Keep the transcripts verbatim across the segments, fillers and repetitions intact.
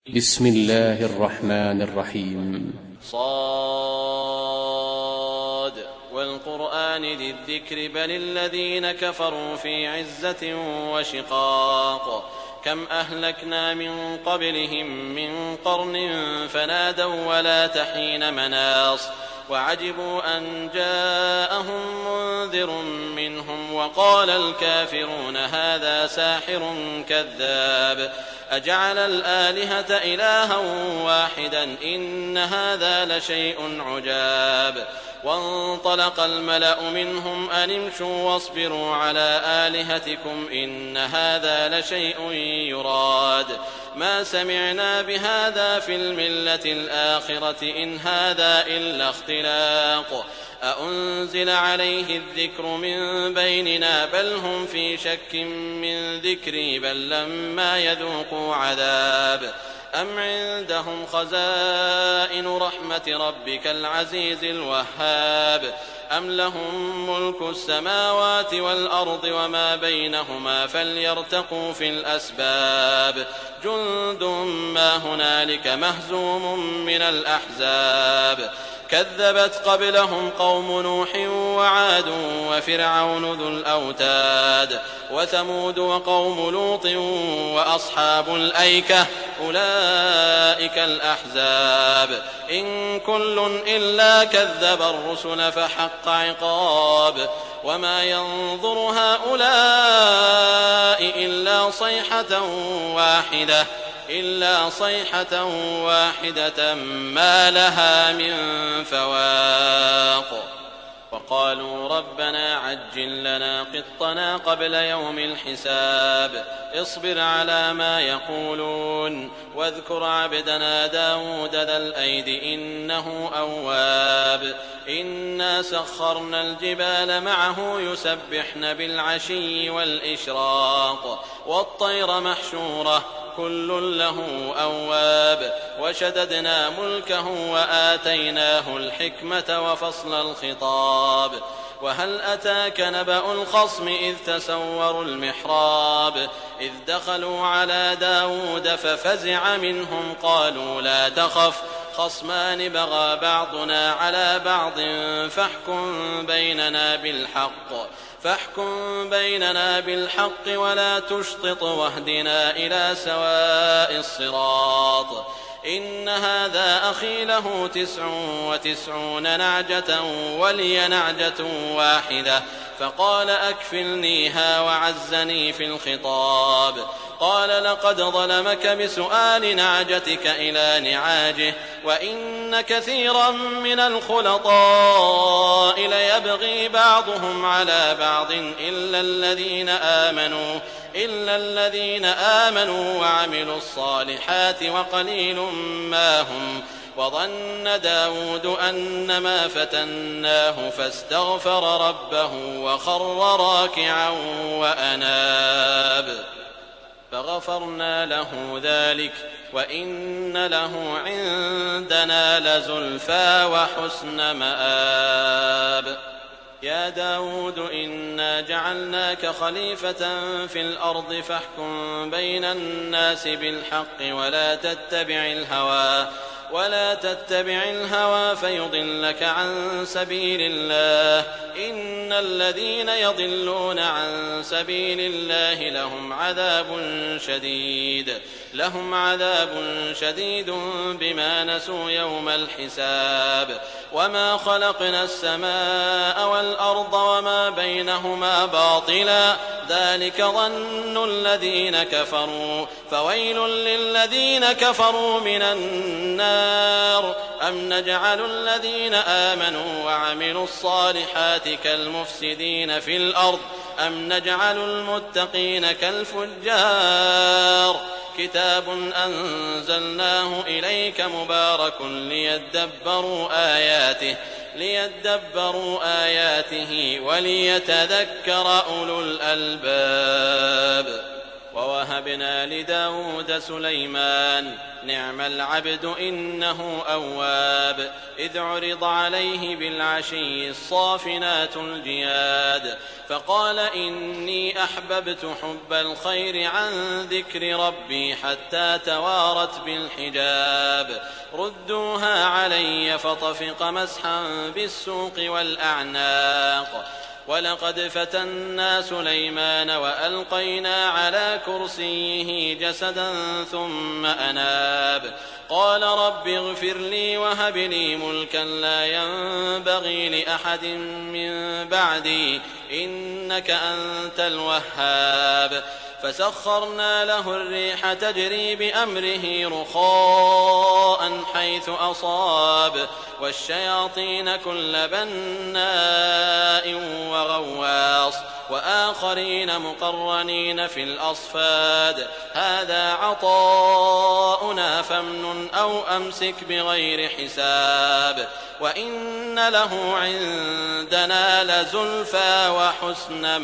بسم الله الرحمن الرحيم. صاد والقرآن ذي الذكر بل الذين كفروا في عزة وشقاق كم أهلكنا من قبلهم من قرن فنادوا ولا تحين مناص وعجبوا أن جاءهم منذر منهم وقال الكافرون هذا ساحر كذاب أجعل الآلهة إلها واحدا إن هذا لشيء عجاب وانطلق الملأ منهم أن امشوا واصبروا على آلهتكم إن هذا لشيء يراد ما سمعنا بهذا في الملة الآخرة إن هذا إلا اختلاق أأنزل عليه الذكر من بيننا بل هم في شك من ذكري بل لما يذوقوا عذاب أم عندهم خزائن رحمة ربك العزيز الوهاب أم لهم ملك السماوات والأرض وما بينهما فليرتقوا في الأسباب جند ما هنالك مهزوم من الأحزاب كذبت قبلهم قوم نوح وعاد وفرعون ذو الأوتاد وثمود وقوم لوط وأصحاب الأيكة أولئك الأحزاب إن كل إلا كذب الرسل فحق عقاب وما ينظر هؤلاء إلا صيحة واحدة إلا صيحة واحدة ما لها من فواق وقالوا ربنا عجل لنا قطنا قبل يوم الحساب اصبر على ما يقولون واذكر عبدنا داود ذا الأيد إنه أواب إنا سخرنا الجبال معه يسبحن بالعشي والإشراق والطير محشورة كل له أواب وشددنا ملكه وآتيناه الحكمة وفصل الخطاب وهل أتاك نبأ الخصم إذ تسوروا المحراب إذ دخلوا على داود ففزع منهم قالوا لا تخف خصمان بغى بعضنا على بعض فاحكم بيننا بالحق فاحكم بيننا بالحق ولا تشطط واهدنا إلى سواء الصراط إن هذا أخي له تسع وتسعون نعجة ولي نعجة واحدة فقال أكفلنيها وعزني في الخطاب قال لقد ظلمك بسؤال نعجتك إلى نعاجه وإن كثيرا من الخلطاء ليبغي بعضهم على بعض إلا الذين آمنوا إلا الذين آمنوا وعملوا الصالحات وقليل ما هم وظن داود أنما فتناه فاستغفر ربه وخر راكعا وأناب فغفرنا له ذلك وإن له عندنا لزلفى وحسن مآب يا داود إنا جعلناك خليفة في الأرض فاحكم بين الناس بالحق ولا تتبع الهوى ولا تتبع الهوى فيضلك عن سبيل الله إن الذين يضلون عن سبيل الله لهم عذاب شديد لهم عذاب شديد بما نسوا يوم الحساب وما خلقنا السماء والأرض وما بينهما باطلا ذلك ظن الذين كفروا فويل للذين كفروا من النار أم نجعل الذين آمنوا وعملوا الصالحات كالمفسدين في الأرض أم نجعل المتقين كالفجار كتاب أنزلناه إليك مبارك ليدبروا آياته ليدبروا آياته وليتذكر أولو الألباب ووهبنا لداود سليمان نعم العبد إنه أواب إذ عرض عليه بالعشي الصافنات الجياد فقال إني أحببت حب الخير عن ذكر ربي حتى توارت بالحجاب ردوها علي فطفق مسحا بالسوق والأعناق ولقد فتنا سليمان وألقينا على كرسيه جسدا ثم أناب قال رب اغفر لي وهب لي ملكا لا ينبغي لأحد من بعدي إنك أنت الوهاب فسخرنا له الريح تجري بأمره رخاء حيث أصاب والشياطين كل بناء وغواص وآخرين مقرنين في الأصفاد هذا عطاؤنا فامنن أو أمسك بغير حساب وإن له عندنا لزلفى وحسن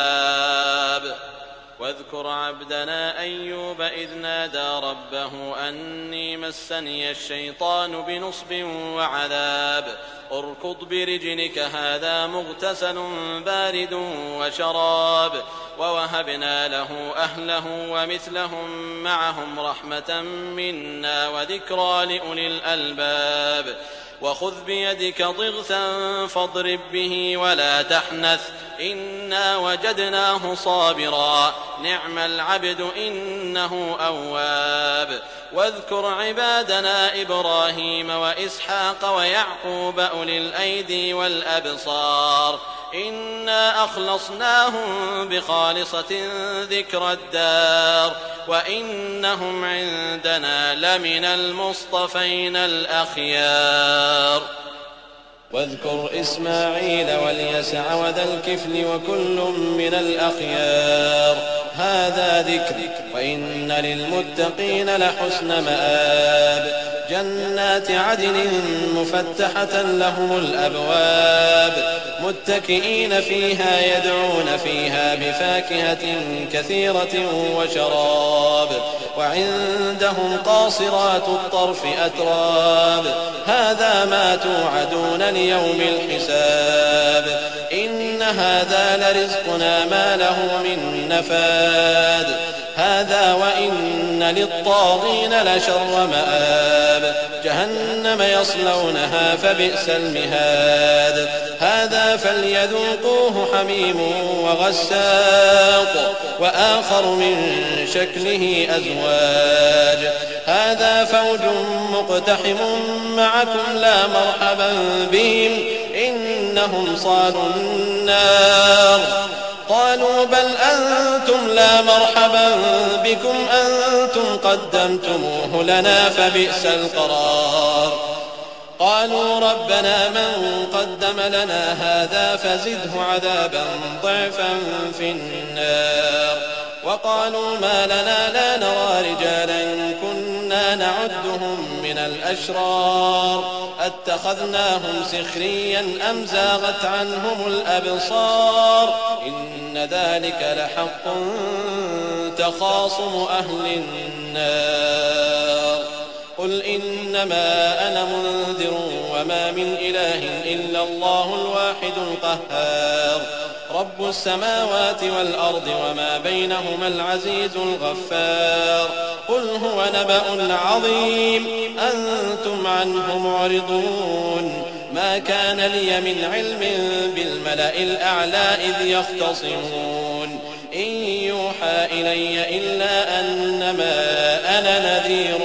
مآب واذكر عبدنا أيوب إذ نادى ربه أني مسني الشيطان بنصب وعذاب اركض برجلك هذا مغتسل بارد وشراب ووهبنا له أهله ومثلهم معهم رحمة منا وذكرى لأولي الألباب وخذ بيدك ضغثا فاضرب به ولا تحنث إنا وجدناه صابرا نعم العبد إنه أواب واذكر عبادنا إبراهيم وإسحاق ويعقوب أولي الأيدي والأبصار إنا أخلصناهم بخالصة ذكر الدار وإنهم عندنا لمن المصطفين الأخيار واذكر إسماعيل واليسع وذا الكفل وكل من الأخيار هذا ذكر وإن للمتقين لحسن مآب جنات عدن مفتحة لهم الأبواب متكئين فيها يدعون فيها بفاكهة كثيرة وشراب وعندهم قاصرات الطرف أتراب هذا ما توعدون ليوم الحساب إن هذا لرزقنا ما له من نفاد هذا وإن للطاغين لشر مآب جهنم يصلونها فبئس المهاد هذا فليذوقوه حميم وغساق وآخر من شكله أزواج هذا فوج مقتحم معكم لا مرحبا بهم إنهم صالوا النار قالوا بل أنتم لا مرحبا بكم أنتم قدمتموه لنا فبئس القرار قالوا ربنا من قدم لنا هذا فزده عذابا ضعفا في النار وقالوا ما لنا لا نرى رجالا كنا نعدهم من الأشرار أتخذناهم سخريا أم زاغت عنهم الأبصار إن ذلك لحق تخاصم أهل النار قل إنما أنا منذر وما من إله إلا الله الواحد القهار رب السماوات والأرض وما بينهما العزيز الغفار قل هو نبأ عظيم أنتم عنه معرضون ما كان لي من علم بالملأ الأعلى إذ يختصمون إن يوحى إلي إلا أنما أنا نذير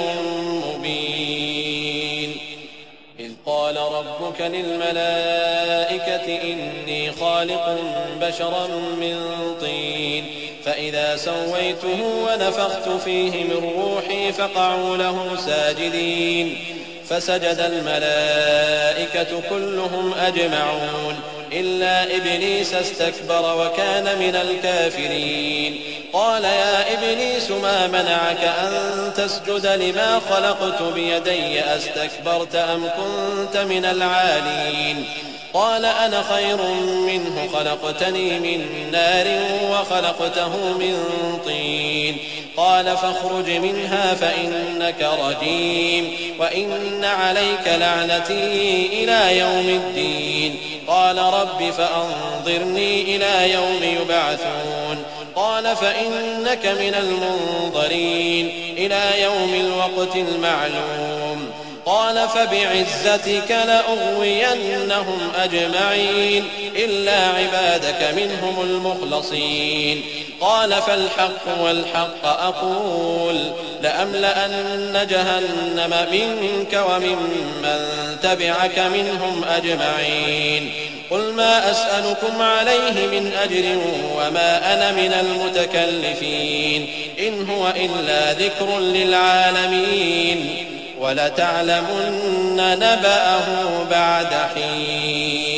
مبين إذ قال ربك للملائكة إني خالق بشرا من طين فإذا سويته ونفخت فيه من روحي فقعوا له ساجدين فسجد الملائكة كلهم أجمعون إلا إبليس استكبر وكان من الكافرين قال يا إبليس ما منعك أن تسجد لما خلقت بيدي أستكبرت أم كنت من العالين قال أنا خير منه خلقتني من نار وخلقته من طين قال فاخرج منها فإنك رجيم وإن عليك لعنتي إلى يوم الدين قال رب فأنظرني إلى يوم يبعثون قال فإنك من المنظرين إلى يوم الوقت المعلوم قال فبعزتك لأغوينهم أجمعين إلا عبادك منهم المخلصين قال فالحق والحق أقول لأملأن جهنم منك وممن تبعك منهم أجمعين قل ما أسألكم عليه من أجر وما أنا من المتكلفين إن هو إلا ذكر للعالمين ولتعلمن نبأه بعد حين.